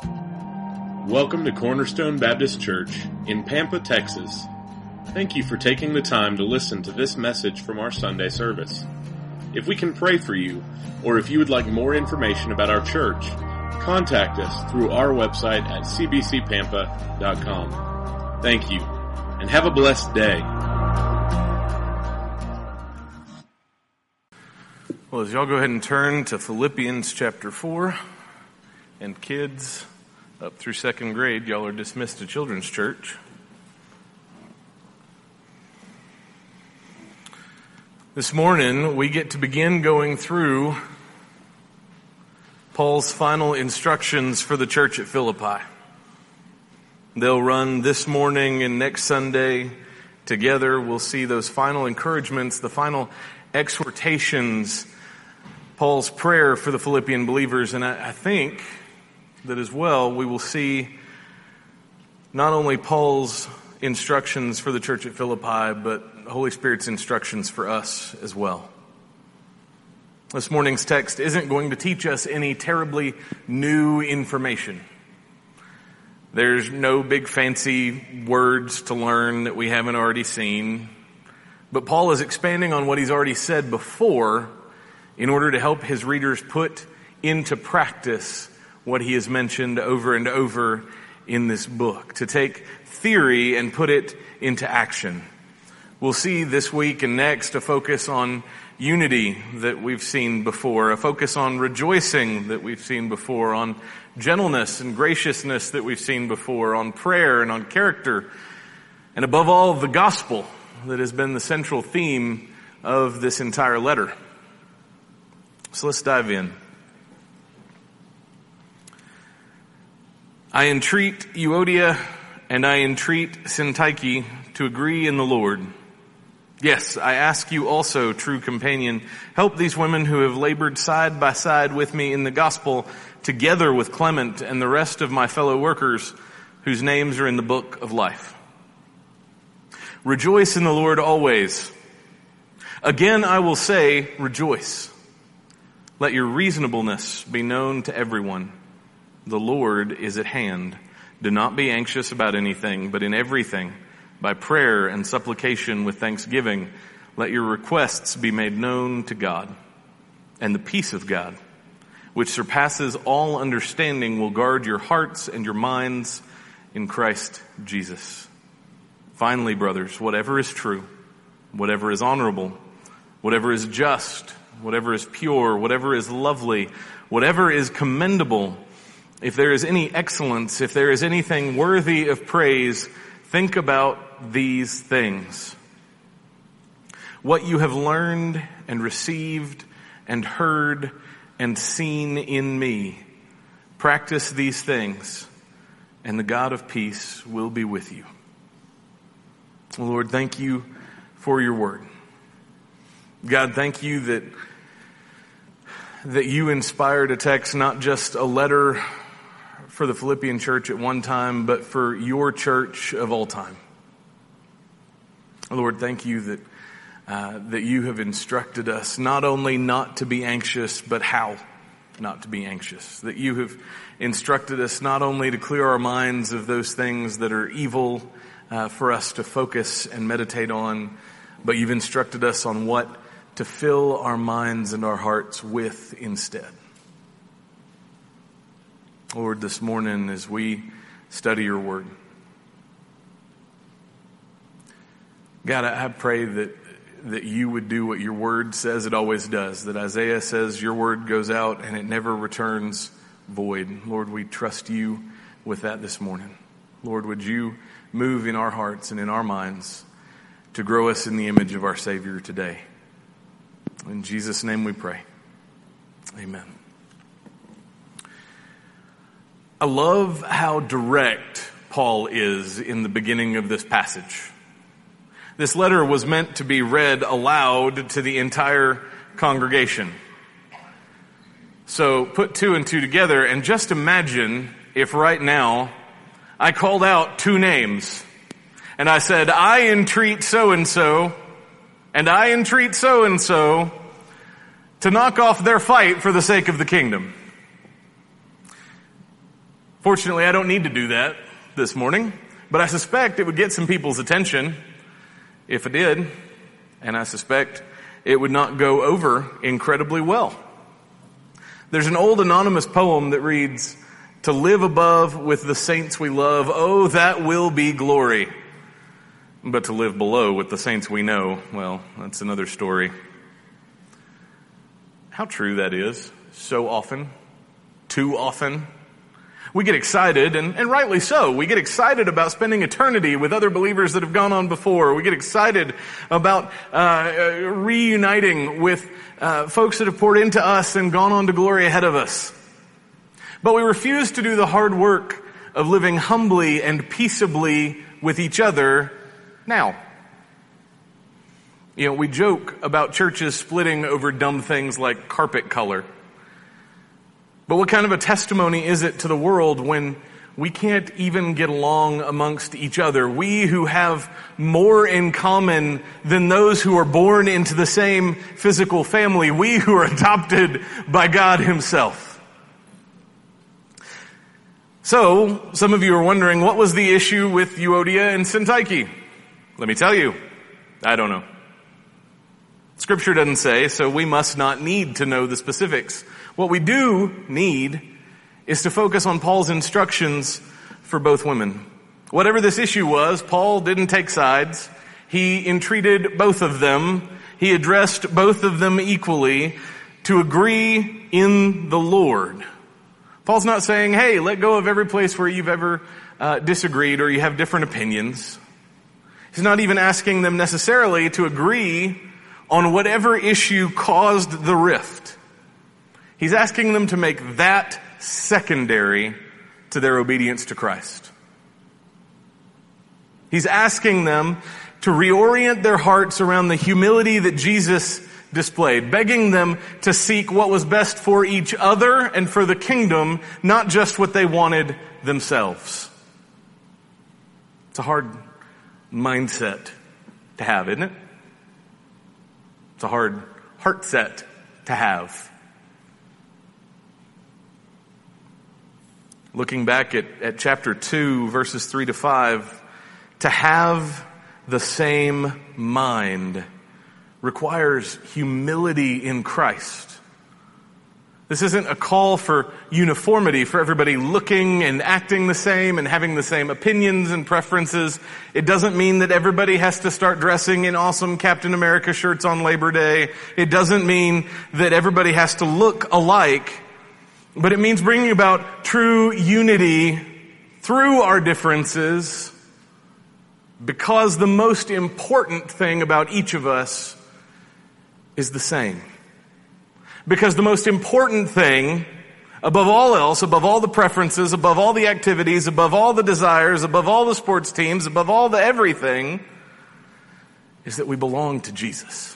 Welcome to Cornerstone Baptist Church in Pampa, Texas. Thank you for taking the time to listen to this message from our Sunday service. If we can pray for you, or if you would like more information about our church, contact us through our website at cbcpampa.com. Thank you, and have a blessed day. Well, as y'all go ahead and turn to Philippians chapter 4, and kids up through second grade, y'all are dismissed to Children's Church. This morning, we get to begin going through Paul's final instructions for the church at Philippi. They'll run this morning and next Sunday together. We'll see those final encouragements, the final exhortations, Paul's prayer for the Philippian believers. And I think that as well we will see not only Paul's instructions for the church at Philippi, but the Holy Spirit's instructions for us as well. This morning's text isn't going to teach us any terribly new information. There's no big fancy words to learn that we haven't already seen. But Paul is expanding on what he's already said before in order to help his readers put into practice what he has mentioned over and over in this book, to take theory and put it into action. We'll see this week and next a focus on unity that we've seen before, a focus on rejoicing that we've seen before, on gentleness and graciousness that we've seen before, on prayer and on character, and above all, the gospel that has been the central theme of this entire letter. So let's dive in. I entreat Euodia and I entreat Syntyche to agree in the Lord. Yes, I ask you also, true companion, help these women who have labored side by side with me in the gospel, together with Clement and the rest of my fellow workers whose names are in the book of life. Rejoice in the Lord always. Again, I will say, rejoice. Let your reasonableness be known to everyone. The Lord is at hand. Do not be anxious about anything, but in everything, by prayer and supplication with thanksgiving, let your requests be made known to God. And the peace of God, which surpasses all understanding, will guard your hearts and your minds in Christ Jesus. Finally, brothers, whatever is true, whatever is honorable, whatever is just, whatever is pure, whatever is lovely, whatever is commendable, if there is any excellence, if there is anything worthy of praise, think about these things. What you have learned and received and heard and seen in me, practice these things, and the God of peace will be with you. Lord, thank you for your word. God, thank you that you inspired a text, not just a letter for the Philippian church at one time, but for your church of all time. Lord, thank you that you have instructed us not only not to be anxious, but how not to be anxious. That you have instructed us not only to clear our minds of those things that are evil for us to focus and meditate on, but you've instructed us on what to fill our minds and our hearts with instead. Lord, this morning as we study your word, God, I pray that you would do what your word says it always does, that Isaiah says your word goes out and it never returns void. Lord, we trust you with that this morning. Lord, would you move in our hearts and in our minds to grow us in the image of our Savior today. In Jesus' name we pray. Amen. I love how direct Paul is in the beginning of this passage. This letter was meant to be read aloud to the entire congregation. So put two and two together and just imagine if right now I called out two names and I said, I entreat so-and-so and I entreat so-and-so to knock off their fight for the sake of the kingdom. Fortunately, I don't need to do that this morning, but I suspect it would get some people's attention if it did, and I suspect it would not go over incredibly well. There's an old anonymous poem that reads, "To live above with the saints we love, oh, that will be glory. But to live below with the saints we know, well, that's another story." How true that is, so often, too often. We get excited, and rightly so. We get excited about spending eternity with other believers that have gone on before. We get excited about reuniting with folks that have poured into us and gone on to glory ahead of us. But we refuse to do the hard work of living humbly and peaceably with each other now. You know, we joke about churches splitting over dumb things like carpet color. But what kind of a testimony is it to the world when we can't even get along amongst each other? We who have more in common than those who are born into the same physical family. We who are adopted by God Himself. So, some of you are wondering, what was the issue with Euodia and Syntyche? Let me tell you, I don't know. Scripture doesn't say, so we must not need to know the specifics. What we do need is to focus on Paul's instructions for both women. Whatever this issue was, Paul didn't take sides. He entreated both of them. He addressed both of them equally to agree in the Lord. Paul's not saying, hey, let go of every place where you've ever disagreed or you have different opinions. He's not even asking them necessarily to agree on whatever issue caused the rift. He's asking them to make that secondary to their obedience to Christ. He's asking them to reorient their hearts around the humility that Jesus displayed, begging them to seek what was best for each other and for the kingdom, not just what they wanted themselves. It's a hard mindset to have, isn't it? It's a hard heart set to have. Looking back at chapter 2, verses 3 to 5, to have the same mind requires humility in Christ. This isn't a call for uniformity, for everybody looking and acting the same and having the same opinions and preferences. It doesn't mean that everybody has to start dressing in awesome Captain America shirts on Labor Day. It doesn't mean that everybody has to look alike. But it means bringing about true unity through our differences, because the most important thing about each of us is the same. Because the most important thing, above all else, above all the preferences, above all the activities, above all the desires, above all the sports teams, above all the everything, is that we belong to Jesus.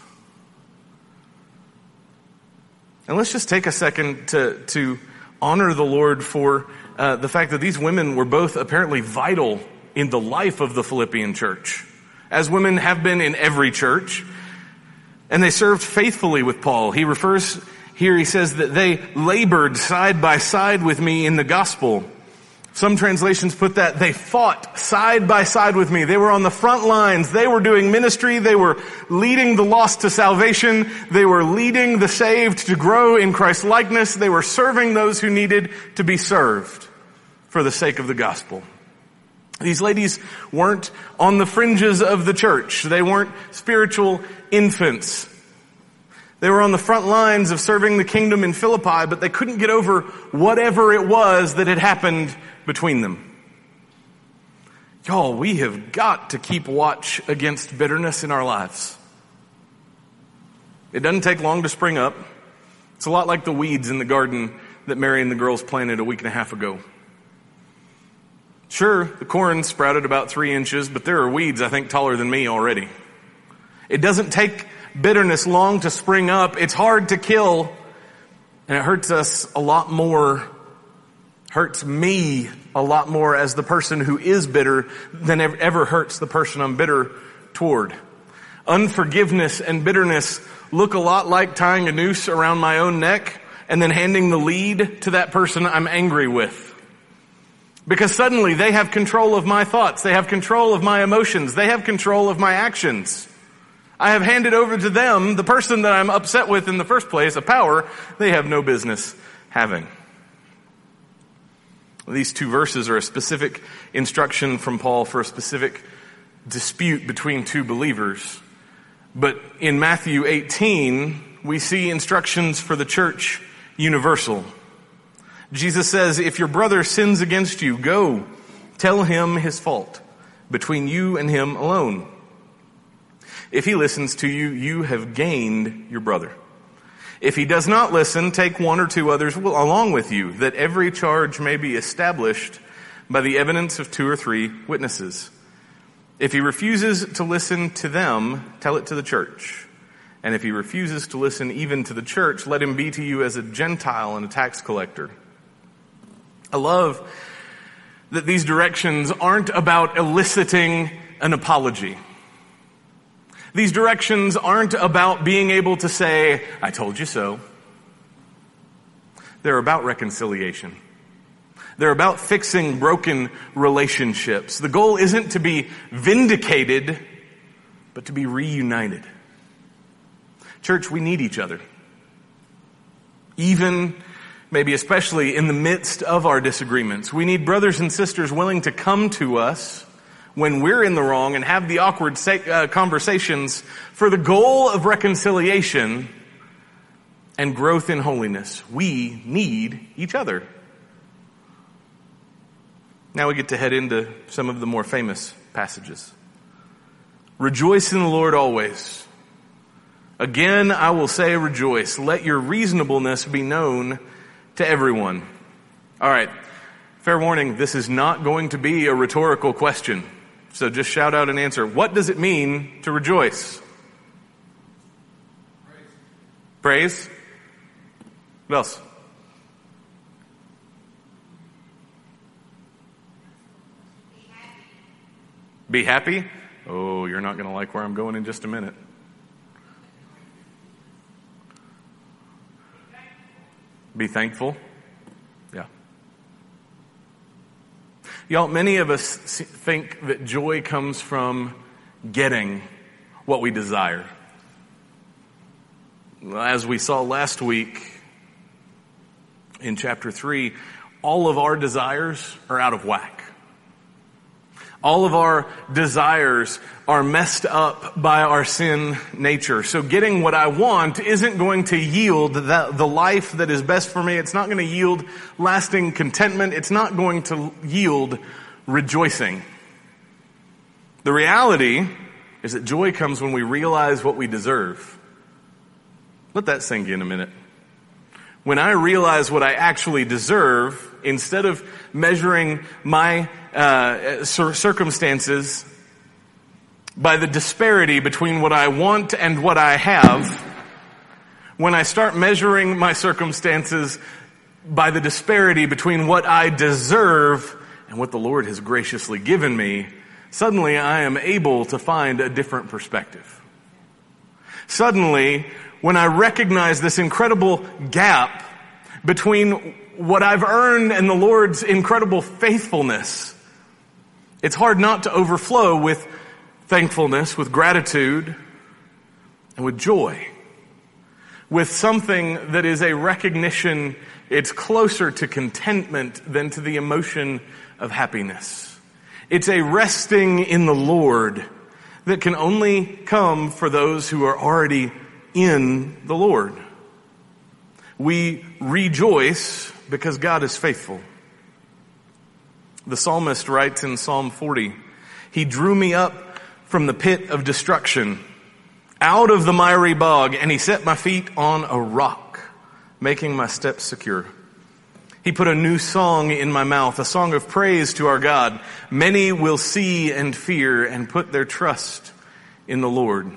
And let's just take a second to honor the Lord for the fact that these women were both apparently vital in the life of the Philippian church, as women have been in every church. And they served faithfully with Paul. He refers here, he says that they labored side by side with me in the gospel. Some translations put that they fought side by side with me. They were on the front lines. They were doing ministry. They were leading the lost to salvation. They were leading the saved to grow in Christ's likeness. They were serving those who needed to be served for the sake of the gospel. These ladies weren't on the fringes of the church. They weren't spiritual infants. They were on the front lines of serving the kingdom in Philippi, but they couldn't get over whatever it was that had happened between them. Y'all, we have got to keep watch against bitterness in our lives. It doesn't take long to spring up. It's a lot like the weeds in the garden that Mary and the girls planted a week and a half ago. Sure, the corn sprouted about 3 inches, but there are weeds, I think, taller than me already. It doesn't take bitterness long to spring up. It's hard to kill, and it hurts us a lot more, hurts me a lot more as the person who is bitter than ever hurts the person I'm bitter toward. Unforgiveness and bitterness look a lot like tying a noose around my own neck and then handing the lead to that person I'm angry with. Because suddenly they have control of my thoughts. They have control of my emotions. They have control of my actions. I have handed over to them, the person that I'm upset with in the first place, a power they have no business having. These two verses are a specific instruction from Paul for a specific dispute between two believers. But in Matthew 18, we see instructions for the church universal. Jesus says, if your brother sins against you, go tell him his fault between you and him alone. If he listens to you, you have gained your brother. If he does not listen, take one or two others along with you, that every charge may be established by the evidence of 2 or 3 witnesses. If he refuses to listen to them, tell it to the church. And if he refuses to listen even to the church, let him be to you as a Gentile and a tax collector. I love that these directions aren't about eliciting an apology. These directions aren't about being able to say, I told you so. They're about reconciliation. They're about fixing broken relationships. The goal isn't to be vindicated, but to be reunited. Church, we need each other. Even, maybe especially in the midst of our disagreements. We need brothers and sisters willing to come to us when we're in the wrong and have the awkward conversations for the goal of reconciliation and growth in holiness. We need each other. Now we get to head into some of the more famous passages. Rejoice in the Lord always. Again, I will say rejoice. Let your reasonableness be known to everyone. All right. Fair warning, this is not going to be a rhetorical question. So just shout out an answer. What does it mean to rejoice? Praise. What else? Be happy? Oh, you're not going to like where I'm going in just a minute. Be thankful. Yeah. Y'all, many of us think that joy comes from getting what we desire. As we saw last week in chapter 3, all of our desires are out of whack. All of our desires are messed up by our sin nature. So getting what I want isn't going to yield the life that is best for me. It's not going to yield lasting contentment. It's not going to yield rejoicing. The reality is that joy comes when we realize what we deserve. Let that sink in a minute. When I realize what I actually deserve, instead of measuring my circumstances by the disparity between what I want and what I have, when I start measuring my circumstances by the disparity between what I deserve and what the Lord has graciously given me, suddenly I am able to find a different perspective. Suddenly, when I recognize this incredible gap between what I've earned and the Lord's incredible faithfulness, it's hard not to overflow with thankfulness, with gratitude, and with joy. With something that is a recognition, it's closer to contentment than to the emotion of happiness. It's a resting in the Lord that can only come for those who are already in the Lord. We rejoice because God is faithful. The psalmist writes in Psalm 40, He drew me up from the pit of destruction, out of the miry bog, and He set my feet on a rock, making my steps secure. He put a new song in my mouth, a song of praise to our God. Many will see and fear and put their trust in the Lord.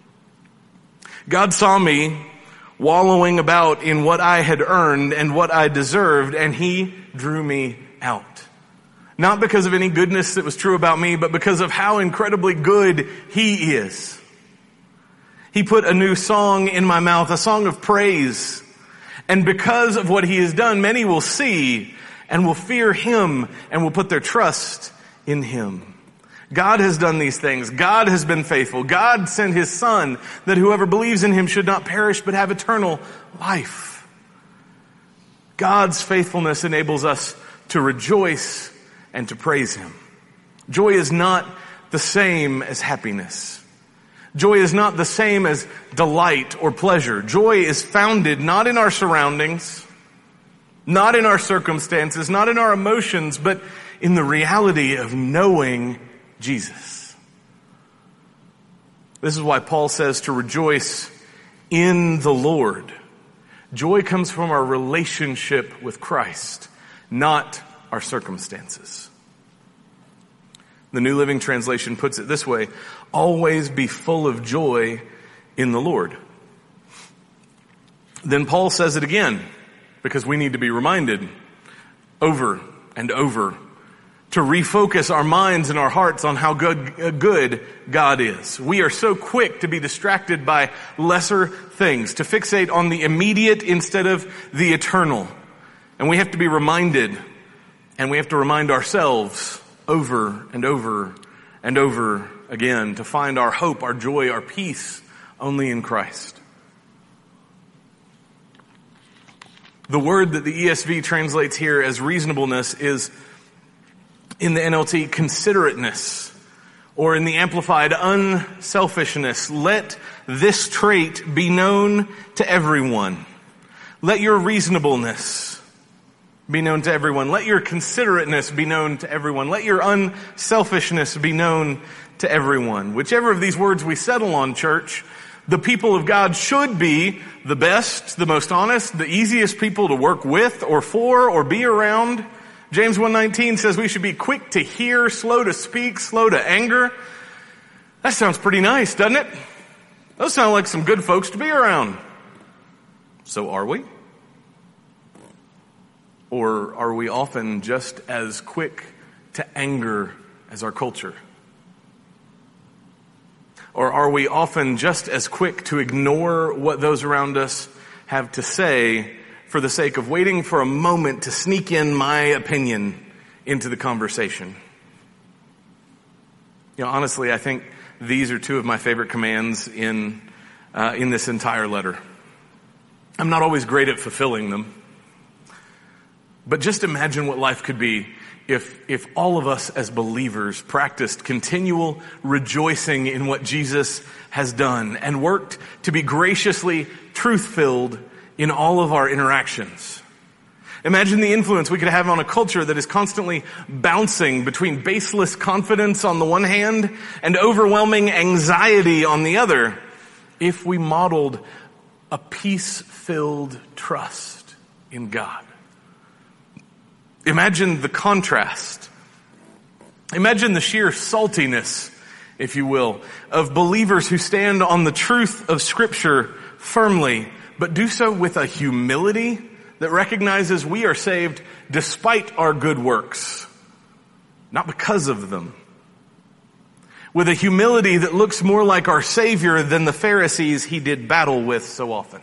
God saw me wallowing about in what I had earned and what I deserved, and He drew me out. Not because of any goodness that was true about me, but because of how incredibly good He is. He put a new song in my mouth, a song of praise. And because of what He has done, many will see and will fear him and will put their trust in him. God has done these things. God has been faithful. God sent his Son that whoever believes in him should not perish but have eternal life. God's faithfulness enables us to rejoice and to praise him. Joy is not the same as happiness. Joy is not the same as delight or pleasure. Joy is founded not in our surroundings, not in our circumstances, not in our emotions, but in the reality of knowing Jesus. This is why Paul says to rejoice in the Lord. Joy comes from our relationship with Christ, not our circumstances. The New Living Translation puts it this way: always be full of joy in the Lord. Then Paul says it again, because we need to be reminded over and over to refocus our minds and our hearts on how good God is. We are so quick to be distracted by lesser things, to fixate on the immediate instead of the eternal. And we have to be reminded, and we have to remind ourselves over and over and over again to find our hope, our joy, our peace only in Christ. The word that the ESV translates here as reasonableness is, in the NLT, considerateness, or in the Amplified, unselfishness. Let this trait be known to everyone. Let your reasonableness be known to everyone. Let your considerateness be known to everyone. Let your unselfishness be known to everyone. Whichever of these words we settle on, church, the people of God should be the best, the most honest, the easiest people to work with or for or be around. James 1:19 says we should be quick to hear, slow to speak, slow to anger. That sounds pretty nice, doesn't it? Those sound like some good folks to be around. So are we? Or are we often just as quick to anger as our culture? Or are we often just as quick to ignore what those around us have to say for the sake of waiting for a moment to sneak in my opinion into the conversation? You know, honestly, I think these are two of my favorite commands in this entire letter. I'm not always great at fulfilling them. But just imagine what life could be if all of us as believers practiced continual rejoicing in what Jesus has done and worked to be graciously truth-filled in all of our interactions. Imagine the influence we could have on a culture that is constantly bouncing between baseless confidence on the one hand and overwhelming anxiety on the other if we modeled a peace-filled trust in God. Imagine the contrast. Imagine the sheer saltiness, if you will, of believers who stand on the truth of Scripture firmly, but do so with a humility that recognizes we are saved despite our good works, not because of them. With a humility that looks more like our Savior than the Pharisees he did battle with so often.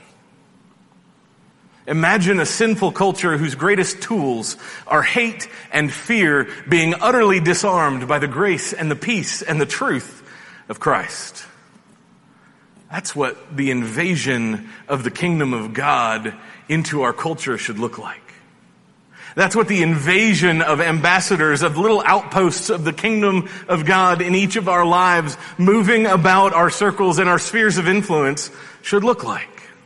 Imagine a sinful culture whose greatest tools are hate and fear being utterly disarmed by the grace and the peace and the truth of Christ. That's what the invasion of the kingdom of God into our culture should look like. That's what the invasion of ambassadors, of little outposts of the kingdom of God in each of our lives, moving about our circles and our spheres of influence, should look like.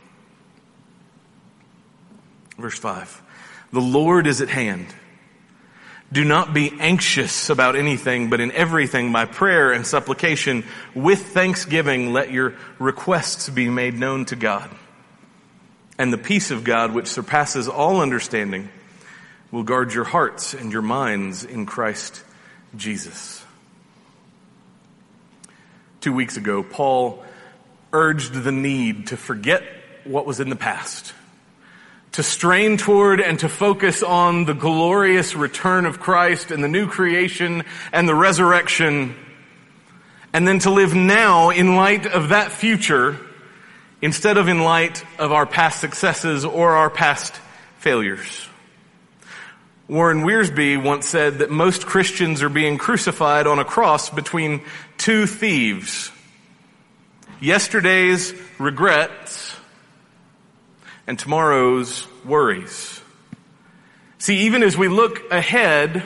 Verse 5, the Lord is at hand. Do not be anxious about anything, but in everything by prayer and supplication with thanksgiving let your requests be made known to God. And the peace of God, which surpasses all understanding, will guard your hearts and your minds in Christ Jesus. 2 weeks ago, Paul urged the need to forget what was in the past, to strain toward and to focus on the glorious return of Christ and the new creation and the resurrection, and then to live now in light of that future instead of in light of our past successes or our past failures. Warren Wiersbe once said that most Christians are being crucified on a cross between two thieves. Yesterday's regrets and tomorrow's worries. See, even as we look ahead,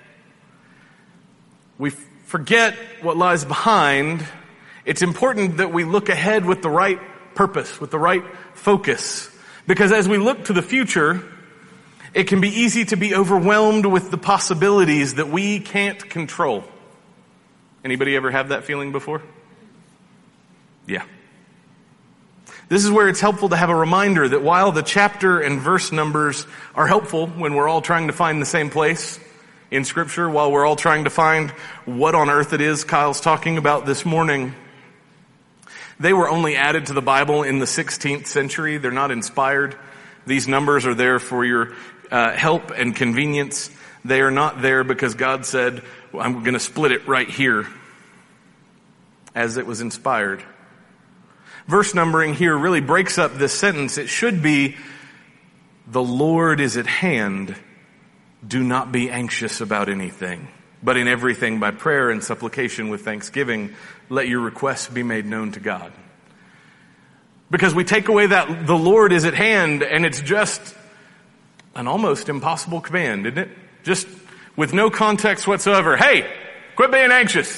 we forget what lies behind. It's important that we look ahead with the right purpose, with the right focus. Because as we look to the future, it can be easy to be overwhelmed with the possibilities that we can't control. Anybody ever have that feeling before? Yeah. This is where it's helpful to have a reminder that while the chapter and verse numbers are helpful when we're all trying to find the same place in Scripture, while we're all trying to find what on earth it is Kyle's talking about this morning, they were only added to the Bible in the 16th century. They're not inspired. These numbers are there for your help and convenience. They are not there because God said, well, I'm going to split it right here, as it was inspired. Verse numbering here really breaks up this sentence. It should be, the Lord is at hand. Do not be anxious about anything, but in everything by prayer and supplication with thanksgiving, let your requests be made known to God. Because we take away that the Lord is at hand, and it's just an almost impossible command, isn't it? Just with no context whatsoever. Hey, quit being anxious.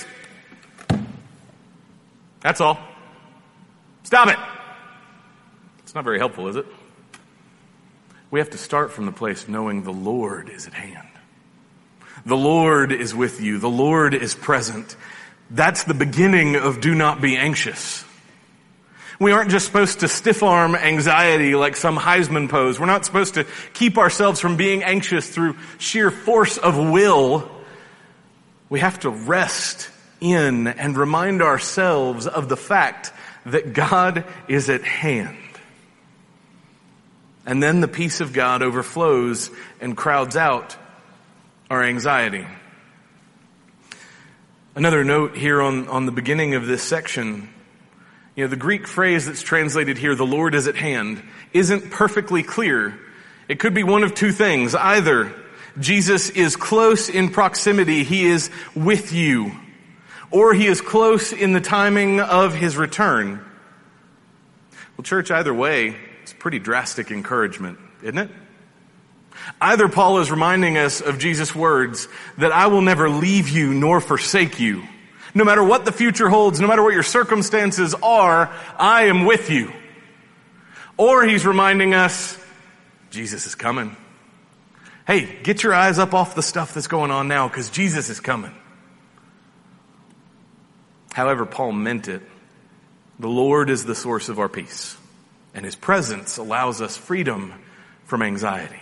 That's all. Stop it. It's not very helpful, is it? We have to start from the place knowing the Lord is at hand. The Lord is with you. The Lord is present. That's the beginning of do not be anxious. We aren't just supposed to stiff-arm anxiety like some Heisman pose. We're not supposed to keep ourselves from being anxious through sheer force of will. We have to rest in and remind ourselves of the fact that God is at hand. And then the peace of God overflows and crowds out our anxiety. Another note here on the beginning of this section. The Greek phrase that's translated here, the Lord is at hand, isn't perfectly clear. It could be one of two things. Either Jesus is close in proximity, he is with you, or he is close in the timing of his return. Well, church, either way, it's pretty drastic encouragement, isn't it? Either Paul is reminding us of Jesus' words that I will never leave you nor forsake you. No matter what the future holds, no matter what your circumstances are, I am with you. Or he's reminding us, Jesus is coming. Hey, get your eyes up off the stuff that's going on now because Jesus is coming. However Paul meant it, the Lord is the source of our peace, and his presence allows us freedom from anxiety.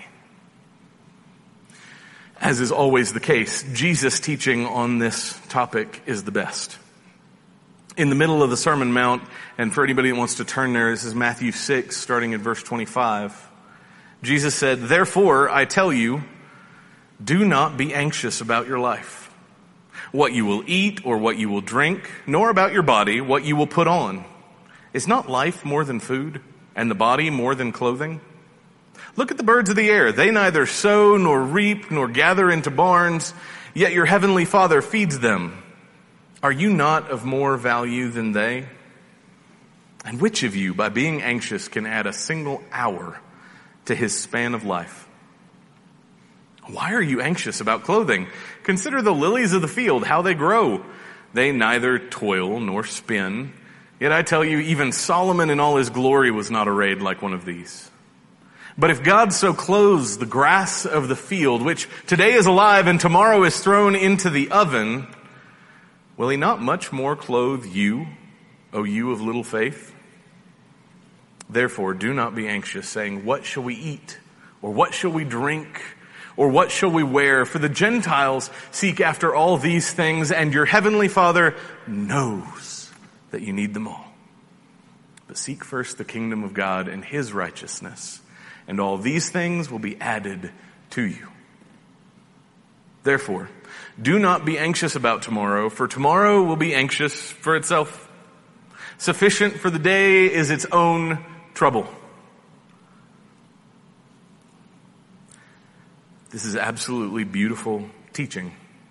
As is always the case, Jesus' teaching on this topic is the best. In the middle of the Sermon on the Mount, and for anybody that wants to turn there, this is Matthew 6, starting at verse 25. Jesus said, therefore, I tell you, do not be anxious about your life, what you will eat or what you will drink, nor about your body, what you will put on. Is not life more than food, and the body more than clothing? Look at the birds of the air. They neither sow nor reap nor gather into barns, yet your heavenly Father feeds them. Are you not of more value than they? And which of you, by being anxious, can add a single hour to his span of life? Why are you anxious about clothing? Consider the lilies of the field, how they grow. They neither toil nor spin. Yet I tell you, even Solomon in all his glory was not arrayed like one of these. But if God so clothes the grass of the field, which today is alive and tomorrow is thrown into the oven, will he not much more clothe you, O you of little faith? Therefore, do not be anxious, saying, what shall we eat? Or what shall we drink? Or what shall we wear? For the Gentiles seek after all these things, and your heavenly Father knows that you need them all. But seek first the kingdom of God and his righteousness, and all these things will be added to you. Therefore, do not be anxious about tomorrow, for tomorrow will be anxious for itself. Sufficient for the day is its own trouble. This is absolutely beautiful teaching.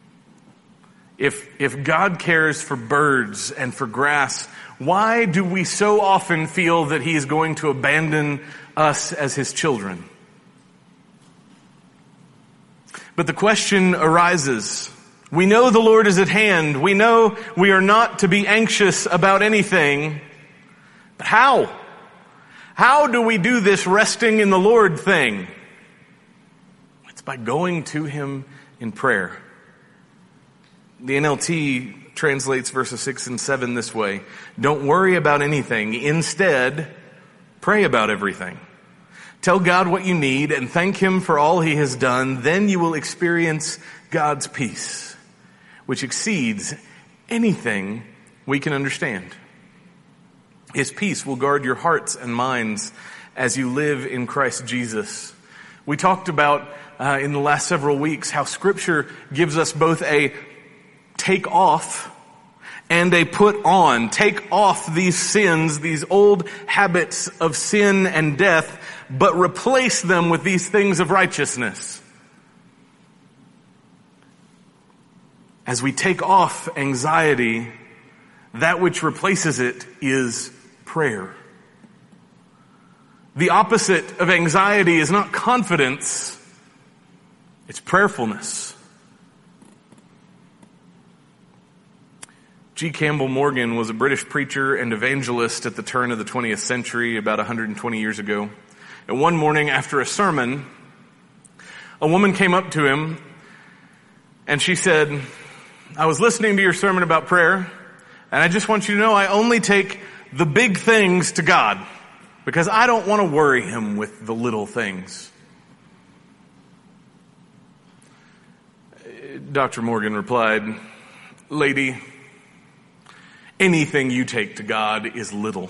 If God cares for birds and for grass, why do we so often feel that He is going to abandon us as His children? But the question arises. We know the Lord is at hand. We know we are not to be anxious about anything. But how? How do we do this resting in the Lord thing? It's by going to Him in prayer. The NLT translates verses 6 and 7 this way. Don't worry about anything. Instead, pray about everything. Tell God what you need and thank Him for all He has done. Then you will experience God's peace, which exceeds anything we can understand. His peace will guard your hearts and minds as you live in Christ Jesus. We talked about in the last several weeks how Scripture gives us both a take off and a put on. Take off these sins, these old habits of sin and death, but replace them with these things of righteousness. As we take off anxiety, that which replaces it is prayer. The opposite of anxiety is not confidence, it's prayerfulness. G. Campbell Morgan was a British preacher and evangelist at the turn of the 20th century, about 120 years ago. And one morning after a sermon, a woman came up to him and she said, I was listening to your sermon about prayer, and I just want you to know I only take the big things to God because I don't want to worry Him with the little things. Dr. Morgan replied, Lady, anything you take to God is little.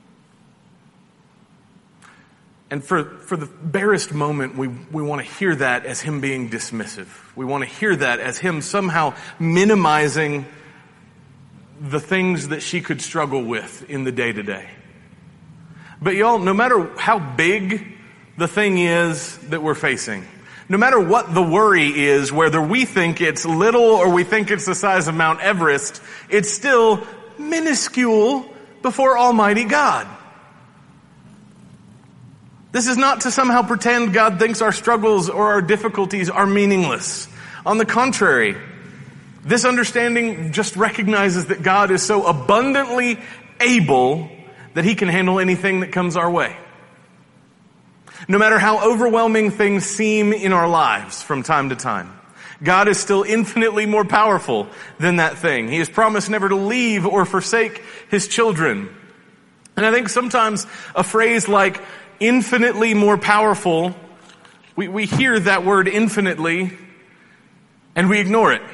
And for the barest moment, we want to hear that as Him being dismissive. We want to hear that as Him somehow minimizing the things that she could struggle with in the day-to-day. But y'all, no matter how big the thing is that we're facing, no matter what the worry is, whether we think it's little or we think it's the size of Mount Everest, it's still minuscule before Almighty God. This is not to somehow pretend God thinks our struggles or our difficulties are meaningless. On the contrary, this understanding just recognizes that God is so abundantly able that He can handle anything that comes our way. No matter how overwhelming things seem in our lives from time to time, God is still infinitely more powerful than that thing. He has promised never to leave or forsake His children. And I think sometimes a phrase like infinitely more powerful, we hear that word infinitely and we ignore it.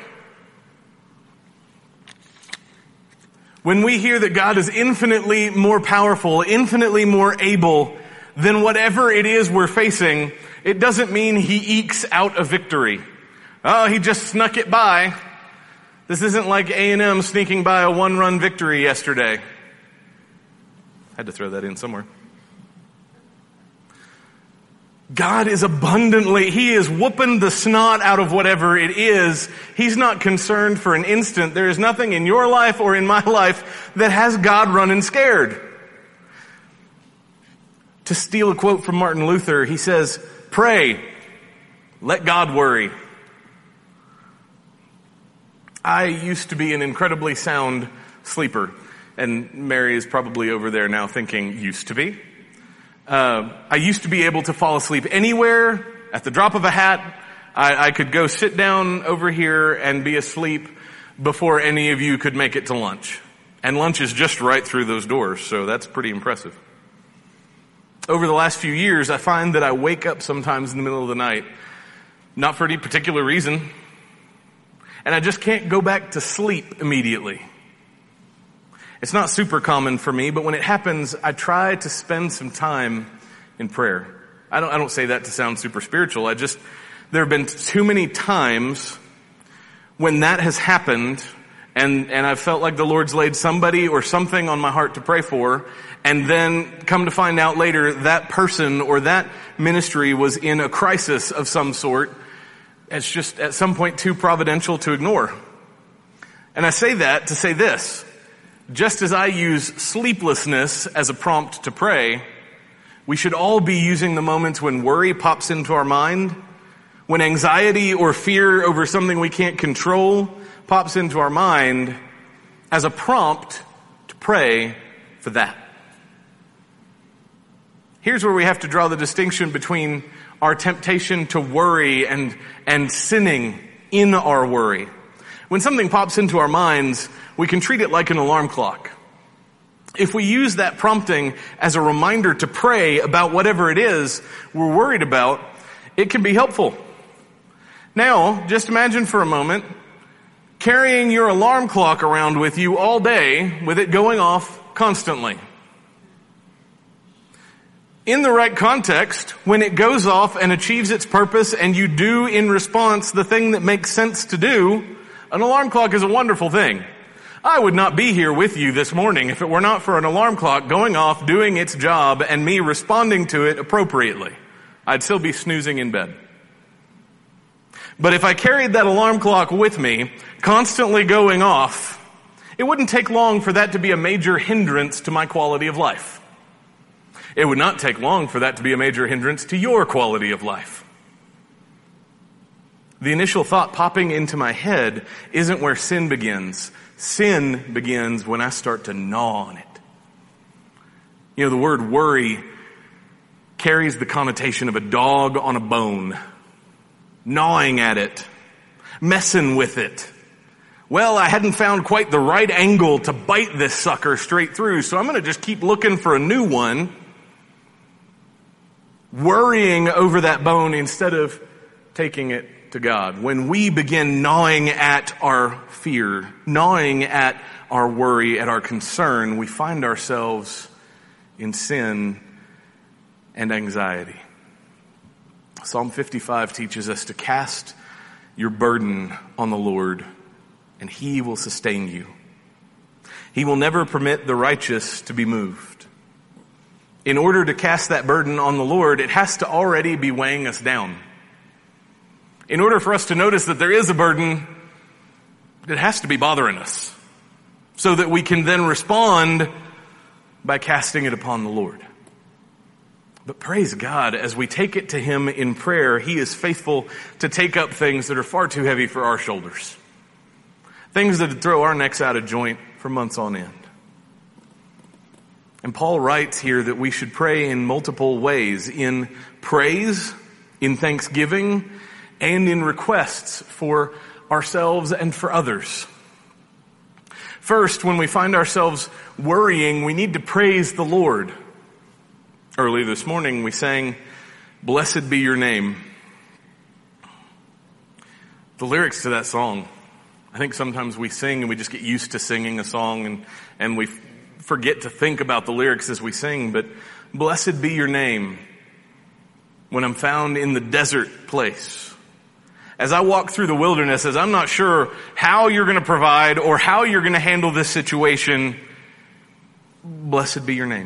When we hear that God is infinitely more powerful, infinitely more able than whatever it is we're facing, it doesn't mean He ekes out a victory. Oh, He just snuck it by. This isn't like A&M sneaking by a one-run victory yesterday. Had to throw that in somewhere. God is abundantly, He is whooping the snot out of whatever it is. He's not concerned for an instant. There is nothing in your life or in my life that has God running scared. To steal a quote from Martin Luther, he says, pray, let God worry. I used to be an incredibly sound sleeper, and Mary is probably over there now thinking, used to be. I used to be able to fall asleep anywhere at the drop of a hat. I could go sit down over here and be asleep before any of you could make it to lunch. And lunch is just right through those doors, so that's pretty impressive. Over the last few years, I find that I wake up sometimes in the middle of the night, not for any particular reason, and I just can't go back to sleep immediately. It's not super common for me, but when it happens, I try to spend some time in prayer. I don't say that to sound super spiritual. There have been too many times when that has happened and I've felt like the Lord's laid somebody or something on my heart to pray for, and then come to find out later that person or that ministry was in a crisis of some sort, It's just at some point too providential to ignore. And I say that to say this. Just as I use sleeplessness as a prompt to pray, we should all be using the moments when worry pops into our mind, when anxiety or fear over something we can't control pops into our mind, as a prompt to pray for that. Here's where we have to draw the distinction between our temptation to worry and sinning in our worry. When something pops into our minds, we can treat it like an alarm clock. If we use that prompting as a reminder to pray about whatever it is we're worried about, it can be helpful. Now, just imagine for a moment carrying your alarm clock around with you all day with it going off constantly. In the right context, when it goes off and achieves its purpose and you do in response the thing that makes sense to do, an alarm clock is a wonderful thing. I would not be here with you this morning if it were not for an alarm clock going off, doing its job, and me responding to it appropriately. I'd still be snoozing in bed. But if I carried that alarm clock with me, constantly going off, it wouldn't take long for that to be a major hindrance to my quality of life. It would not take long for that to be a major hindrance to your quality of life. The initial thought popping into my head isn't where sin begins. Sin begins when I start to gnaw on it. You know, the word worry carries the connotation of a dog on a bone, gnawing at it, messing with it. Well, I hadn't found quite the right angle to bite this sucker straight through, so I'm going to just keep looking for a new one, worrying over that bone instead of taking it to God. When we begin gnawing at our fear, gnawing at our worry, at our concern, we find ourselves in sin and anxiety. Psalm 55 teaches us to cast your burden on the Lord, and He will sustain you. He will never permit the righteous to be moved. In order to cast that burden on the Lord, it has to already be weighing us down. In order for us to notice that there is a burden, it has to be bothering us, so that we can then respond by casting it upon the Lord. But praise God, as we take it to Him in prayer, He is faithful to take up things that are far too heavy for our shoulders. Things that would throw our necks out of joint for months on end. And Paul writes here that we should pray in multiple ways: in praise, in thanksgiving, and in requests for ourselves and for others. First, when we find ourselves worrying, we need to praise the Lord. Early this morning we sang, "Blessed be your name." The lyrics to that song, I think sometimes we sing and we just get used to singing a song and we forget to think about the lyrics as we sing, but blessed be your name when I'm found in the desert place. As I walk through the wilderness, as I'm not sure how you're going to provide or how you're going to handle this situation, blessed be your name.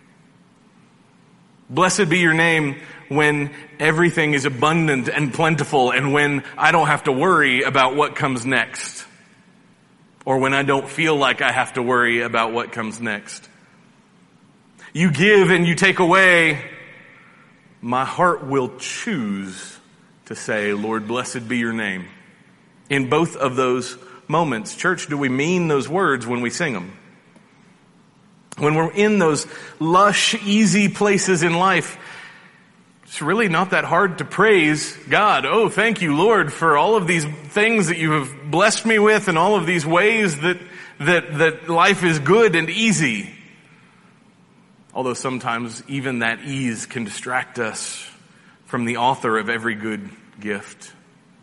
Blessed be your name when everything is abundant and plentiful and when I don't have to worry about what comes next. Or when I don't feel like I have to worry about what comes next. You give and you take away. My heart will choose to say, Lord, blessed be your name. In both of those moments, church, do we mean those words when we sing them? When we're in those lush, easy places in life, it's really not that hard to praise God. Oh, thank you, Lord, for all of these things that you have blessed me with and all of these ways that life is good and easy. Although sometimes even that ease can distract us from the author of every good gift.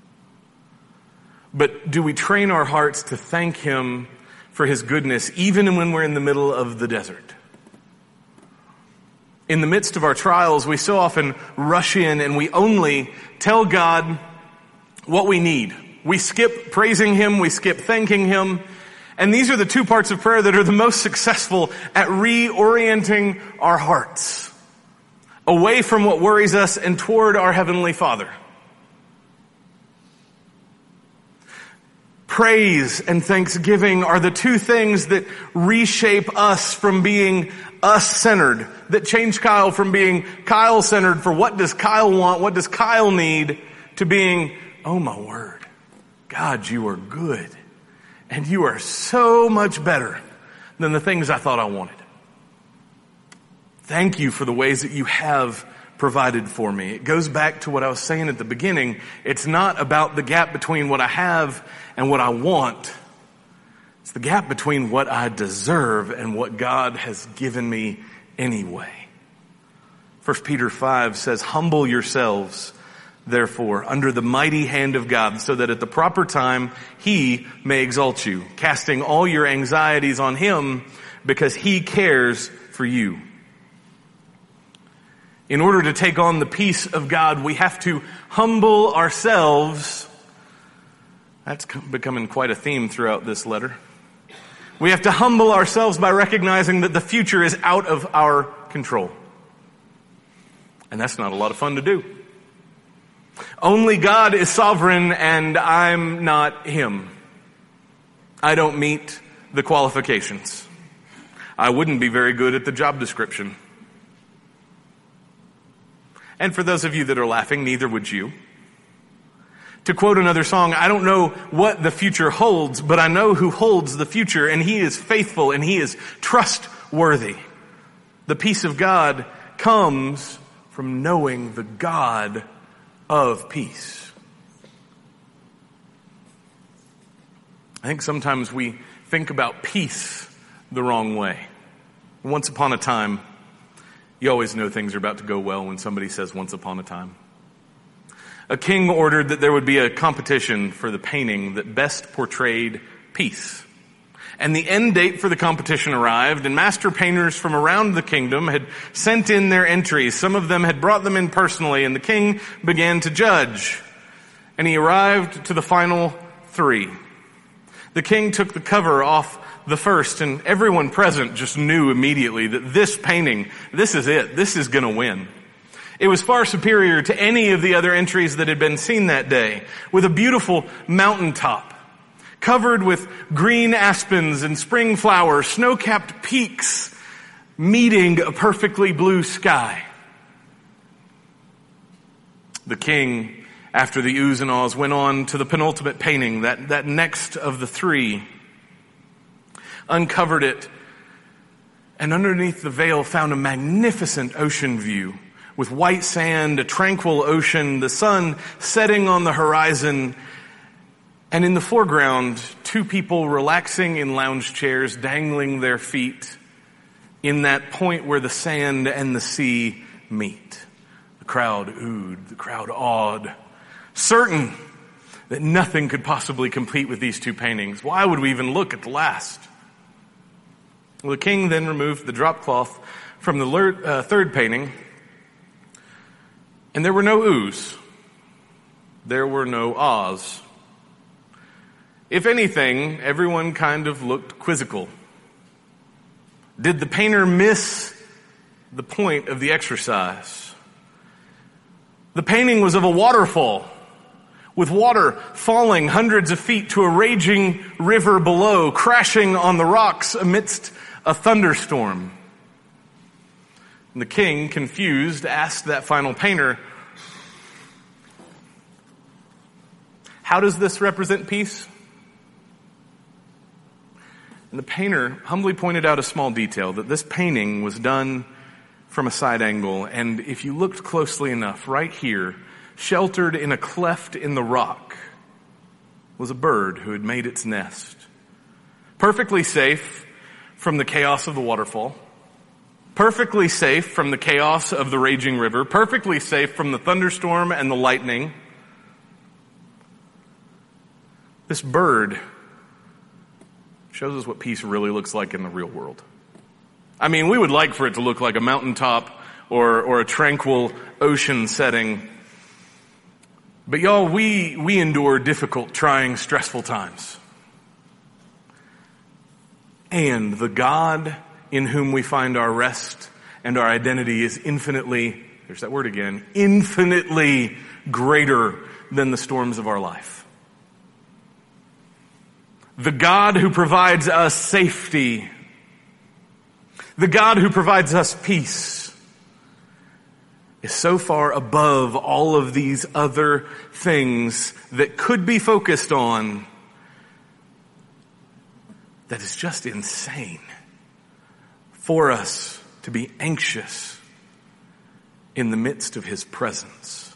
But do we train our hearts to thank Him for His goodness, even when we're in the middle of the desert? In the midst of our trials, we so often rush in and we only tell God what we need. We skip praising Him, we skip thanking Him, and these are the two parts of prayer that are the most successful at reorienting our hearts away from what worries us and toward our Heavenly Father. praise and thanksgiving are the two things that reshape us from being us-centered, that change Kyle from being Kyle-centered for what does Kyle want, what does Kyle need, to being, oh my word, God, you are good. And you are so much better than the things I thought I wanted. Thank you for the ways that you have provided for me. It goes back to what I was saying at the beginning. It's not about the gap between what I have and what I want. It's the gap between what I deserve and what God has given me anyway. 1 Peter 5 says, humble yourselves, therefore, under the mighty hand of God, so that at the proper time He may exalt you, casting all your anxieties on Him because He cares for you. In order to take on the peace of God, we have to humble ourselves. That's becoming quite a theme throughout this letter. We have to humble ourselves by recognizing that the future is out of our control. And that's not a lot of fun to do. Only God is sovereign and I'm not Him. I don't meet the qualifications. I wouldn't be very good at the job description. And for those of you that are laughing, neither would you. To quote another song, I don't know what the future holds, but I know who holds the future, and He is faithful and He is trustworthy. The peace of God comes from knowing the God of peace. I think sometimes we think about peace the wrong way. Once upon a time, you always know things are about to go well when somebody says once upon a time. A king ordered that there would be a competition for the painting that best portrayed peace. And the end date for the competition arrived, and master painters from around the kingdom had sent in their entries. Some of them had brought them in personally, and the king began to judge. And he arrived to the final 3. The king took the cover off the first, and everyone present just knew immediately that this painting, this is it. This is going to win. It was far superior to any of the other entries that had been seen that day, with a beautiful mountaintop, covered with green aspens and spring flowers, snow-capped peaks meeting a perfectly blue sky. The king, after the oohs and ahs, went on to the penultimate painting, that next of the 3, uncovered it, and underneath the veil found a magnificent ocean view with white sand, a tranquil ocean, the sun setting on the horizon, and in the foreground, 2 people relaxing in lounge chairs, dangling their feet in that point where the sand and the sea meet. The crowd oohed, the crowd awed, certain that nothing could possibly compete with these 2 paintings. Why would we even look at the last? Well, the king then removed the drop cloth from the 3rd painting, and there were no oohs. There were no ahs. If anything, everyone kind of looked quizzical. Did the painter miss the point of the exercise? The painting was of a waterfall, with water falling hundreds of feet to a raging river below, crashing on the rocks amidst a thunderstorm. And the king, confused, asked that final painter, how does this represent peace? And the painter humbly pointed out a small detail, that this painting was done from a side angle, and if you looked closely enough, right here, sheltered in a cleft in the rock, was a bird who had made its nest. Perfectly safe from the chaos of the waterfall, perfectly safe from the chaos of the raging river, perfectly safe from the thunderstorm and the lightning. This bird shows us what peace really looks like in the real world. I mean, we would like for it to look like a mountaintop or a tranquil ocean setting. But y'all, we endure difficult, trying, stressful times. And the God in whom we find our rest and our identity is infinitely, there's that word again, infinitely greater than the storms of our life. the God who provides us safety, the God who provides us peace, is so far above all of these other things that could be focused on that is just insane for us to be anxious in the midst of his presence.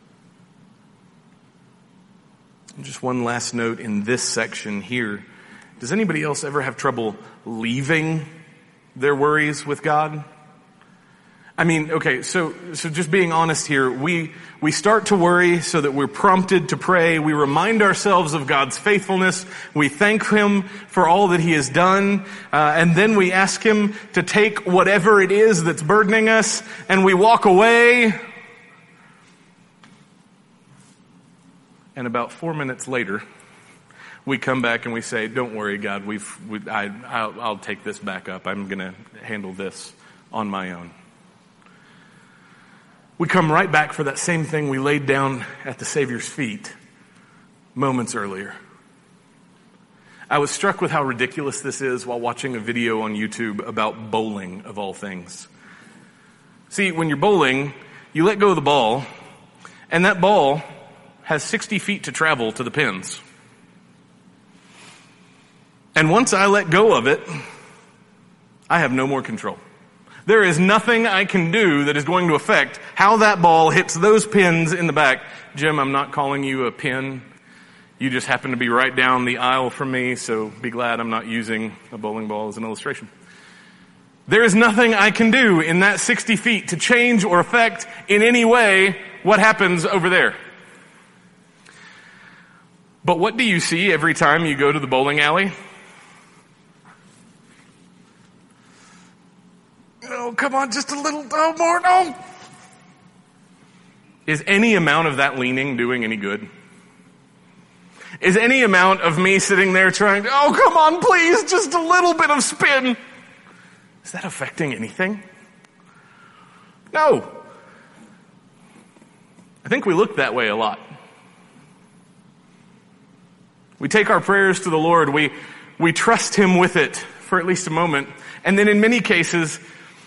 And just one last note in this section here. Does anybody else ever have trouble leaving their worries with God? I mean, okay, so just being honest here, we start to worry so that we're prompted to pray. We remind ourselves of God's faithfulness. We thank him for all that he has done. And then we ask him to take whatever it is that's burdening us, and we walk away. And about 4 minutes later, we come back and we say, don't worry, God, I'll take this back up. I'm going to handle this on my own. We come right back for that same thing we laid down at the Savior's feet moments earlier. I was struck with how ridiculous this is while watching a video on YouTube about bowling, of all things. See, when you're bowling, you let go of the ball, and that ball has 60 feet to travel to the pins. And once I let go of it, I have no more control. There is nothing I can do that is going to affect how that ball hits those pins in the back. Jim, I'm not calling you a pin. You just happen to be right down the aisle from me, so be glad I'm not using a bowling ball as an illustration. There is nothing I can do in that 60 feet to change or affect in any way what happens over there. But what do you see every time you go to the bowling alley? Oh, come on, just a little, more, no. Is any amount of that leaning doing any good? Is any amount of me sitting there trying to, oh, come on, please, just a little bit of spin, is that affecting anything? No. I think we look that way a lot. We take our prayers to the Lord, we trust him with it for at least a moment, and then in many cases,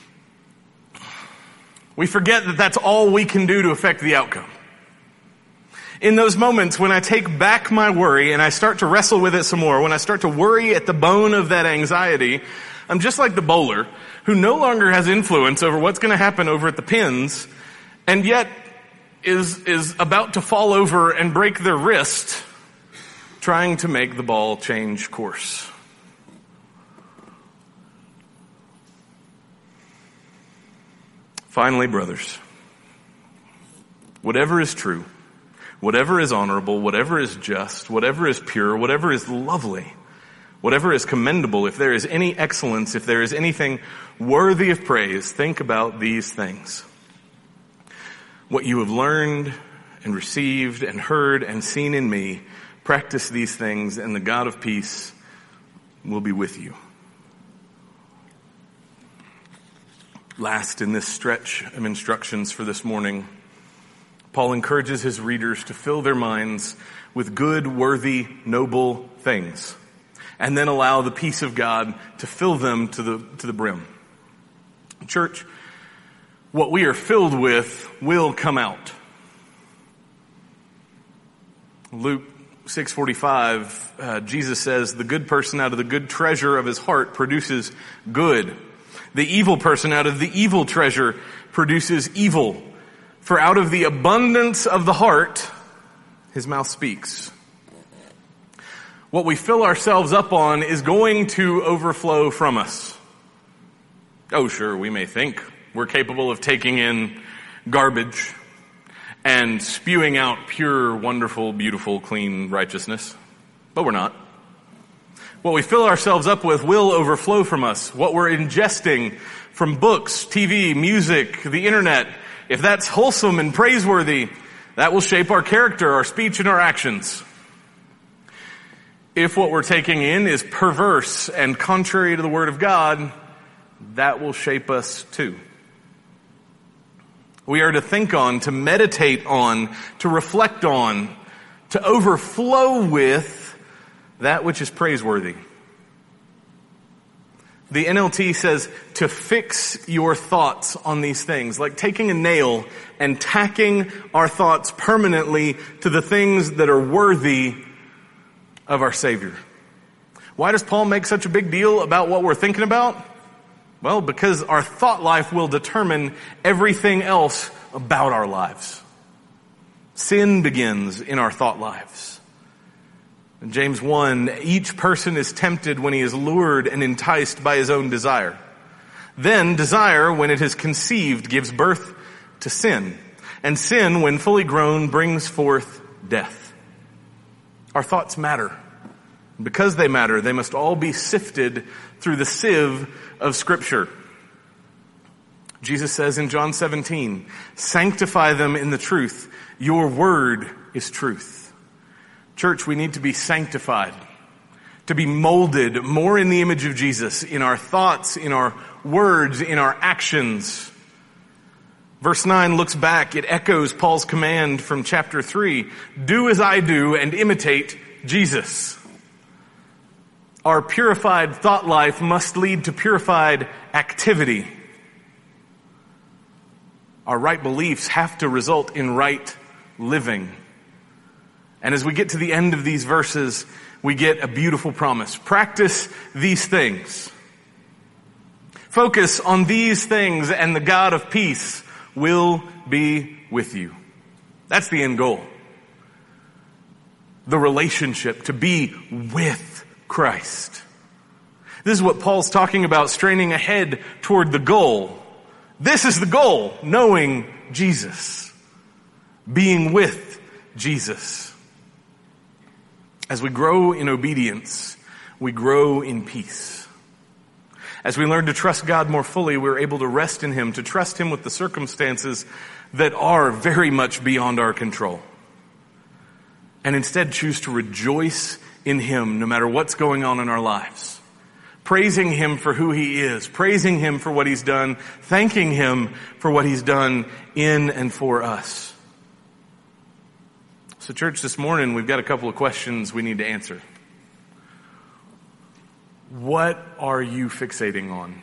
we forget that that's all we can do to affect the outcome. In those moments when I take back my worry and I start to wrestle with it some more, when I start to worry at the bone of that anxiety, I'm just like the bowler who no longer has influence over what's going to happen over at the pins, and yet is about to fall over and break their wrist trying to make the ball change course. Finally, brothers, whatever is true, whatever is honorable, whatever is just, whatever is pure, whatever is lovely, whatever is commendable, if there is any excellence, if there is anything worthy of praise, think about these things. What you have learned and received and heard and seen in me, practice these things, and the God of peace will be with you. Last in this stretch of instructions for this morning, Paul encourages his readers to fill their minds with good, worthy, noble things, and then allow the peace of God to fill them to the brim. Church, what we are filled with will come out. Luke 6:45, Jesus says, the good person out of the good treasure of his heart produces good. The evil person out of the evil treasure produces evil. For out of the abundance of the heart, his mouth speaks. What we fill ourselves up on is going to overflow from us. Oh, sure, we may think we're capable of taking in garbage and spewing out pure, wonderful, beautiful, clean righteousness, but we're not. What we fill ourselves up with will overflow from us. What we're ingesting from books, TV, music, the internet, if that's wholesome and praiseworthy, that will shape our character, our speech, and our actions. If what we're taking in is perverse and contrary to the Word of God, that will shape us too. We are to think on, to meditate on, to reflect on, to overflow with that which is praiseworthy. The NLT says to fix your thoughts on these things, like taking a nail and tacking our thoughts permanently to the things that are worthy of our Savior. Why does Paul make such a big deal about what we're thinking about? Well, because our thought life will determine everything else about our lives. Sin begins in our thought lives. In James 1, each person is tempted when he is lured and enticed by his own desire. Then desire, when it is conceived, gives birth to sin. And sin, when fully grown, brings forth death. Our thoughts matter. Because they matter, they must all be sifted through the sieve of Scripture. Jesus says in John 17, sanctify them in the truth. Your word is truth. Church, we need to be sanctified, to be molded more in the image of Jesus, in our thoughts, in our words, in our actions. Verse 9 looks back, it echoes Paul's command from chapter 3. Do as I do and imitate Jesus. Our purified thought life must lead to purified activity. Our right beliefs have to result in right living. And as we get to the end of these verses, we get a beautiful promise. Practice these things. Focus on these things and the God of peace will be with you. That's the end goal. The relationship, to be with Christ. This is what Paul's talking about, straining ahead toward the goal. This is the goal, knowing Jesus, being with Jesus. As we grow in obedience, we grow in peace. As we learn to trust God more fully, we're able to rest in Him, to trust Him with the circumstances that are very much beyond our control. And instead choose to rejoice in Him no matter what's going on in our lives. Praising Him for who He is, praising Him for what He's done, thanking Him for what He's done in and for us. So church, this morning we've got a couple of questions we need to answer. What are you fixating on?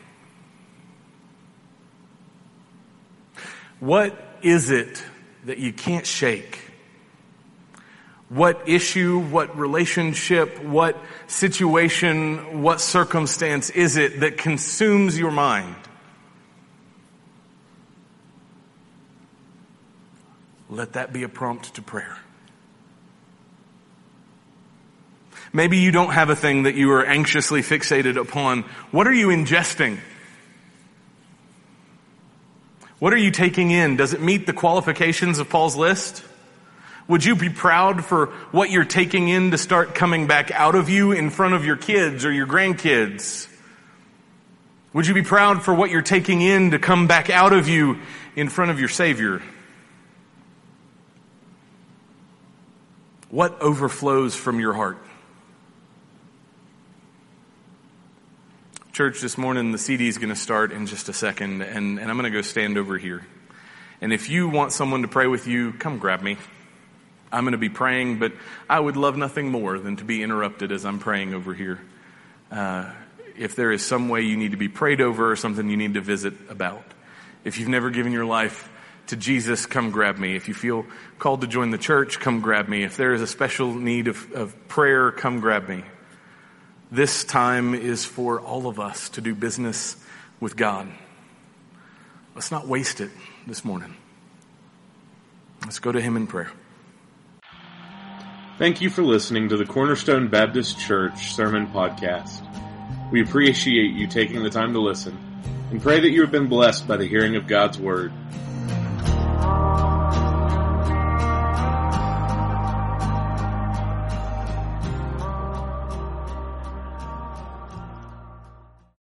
What is it that you can't shake? What issue, what relationship, what situation, what circumstance is it that consumes your mind? Let that be a prompt to prayer. Maybe you don't have a thing that you are anxiously fixated upon. What are you ingesting? What are you taking in? Does it meet the qualifications of Paul's list? Would you be proud for what you're taking in to start coming back out of you in front of your kids or your grandkids? Would you be proud for what you're taking in to come back out of you in front of your Savior? What overflows from your heart? Church, this morning the CD is going to start in just a second, and I'm going to go stand over here. And if you want someone to pray with you, come grab me. I'm going to be praying, but I would love nothing more than to be interrupted as I'm praying over here. If there is some way you need to be prayed over or something you need to visit about. If you've never given your life to Jesus, come grab me. If you feel called to join the church, come grab me. If there is a special need of prayer, come grab me. This time is for all of us to do business with God. Let's not waste it this morning. Let's go to Him in prayer. Thank you for listening to the Cornerstone Baptist Church Sermon Podcast. We appreciate you taking the time to listen and pray that you have been blessed by the hearing of God's Word.